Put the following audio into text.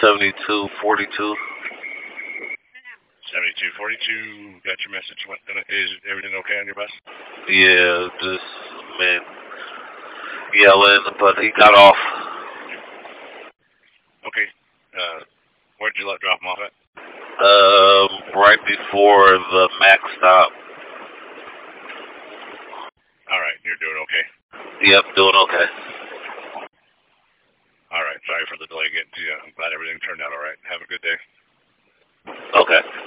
7242. 7242. Got your message. Is everything okay on your bus? Yeah, just man yelling, but he got off. Okay. Where'd you drop him off at? Right before the Mac stop. All right, you're doing okay. Yep, doing okay. All right, sorry for the delay getting to you. I'm glad everything turned out all right. Have a good day. Okay.